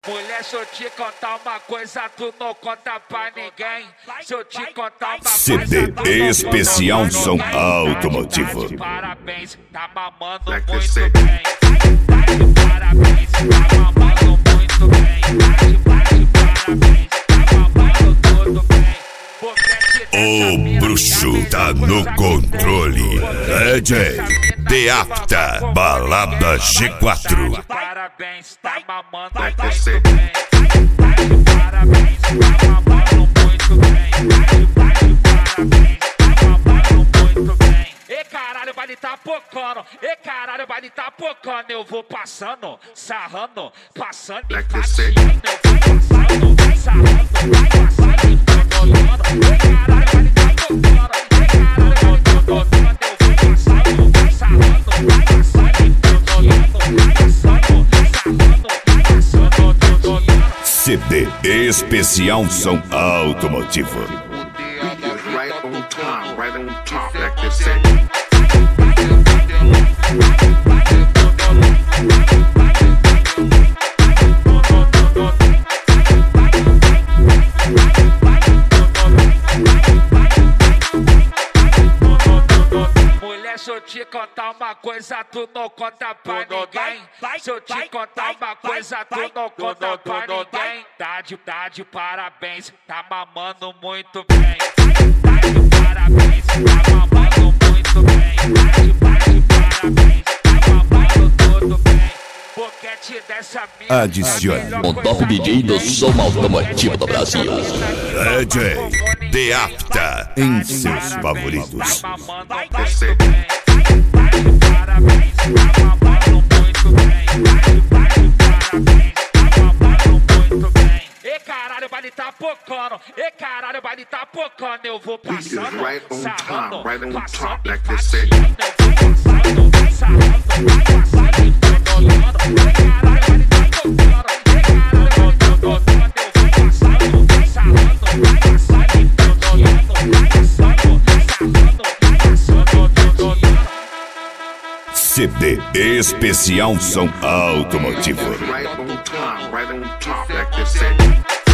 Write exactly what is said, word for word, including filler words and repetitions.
Mulher, se eu te contar uma coisa, tu não conta pra ninguém. Se eu te contar uma coisa, C D especial som automotivo. Parabéns, tá mamando muito bem. Parabéns, tá mamando muito bem. Parabéns, tá mamando tudo bem. O bruxo tá no controle. D J De Apta, Balada G quatro. Parabéns, tá mamando muito bem. Parabéns, tá mamando muito bem. Parabéns, tá mamando muito bem. E caralho, o baile tá pocando. E caralho, o baile tá pocando. Eu vou passando, sarrando, passando e passeando. Eu vou passando, sarrando, passando e pegolando. E caralho, o baile tá pocando. E caralho, o baile tá pocando. Eu vou passando, sarrando, passando e pegolando. Passando, sarrando, passando, pegolando. C D especial som automotivo. Right on top, right on top, like they say. Mulher, se eu te contar uma coisa, tu não conta pra ninguém. Se eu te contar uma coisa, tu não conta pra ninguém. Tá de, tá de parabéns, tá mamando muito bem. Tá de parabéns, tá mamando muito bem. Tá de, tá de parabéns, tá mamando tudo bem. Boquete dessa mina. Adicione O top D J do som automotivo do Brasil. D J De Apta em seus favoritos. Tá mamando muito bem. Tá de parabéns, tá mamando muito bem. Tá de, tá de parabéns, tá mamando muito bem. E caralho, o baile tá pocando. E caralho, o baile tá pocando. Eu vou passando, Right on sarrando, top, right on passando top, e like they say. passeando. Eu vou passando, sarrando, passando e pegolando. E caralho, o baile tá pocando. E caralho, o baile tá pocando. Eu vou passando, sarrando, passando e pegolando. Passando, sarrando, passando, pegolando. C D especial som automotivo. Right on top, right on top, like they say.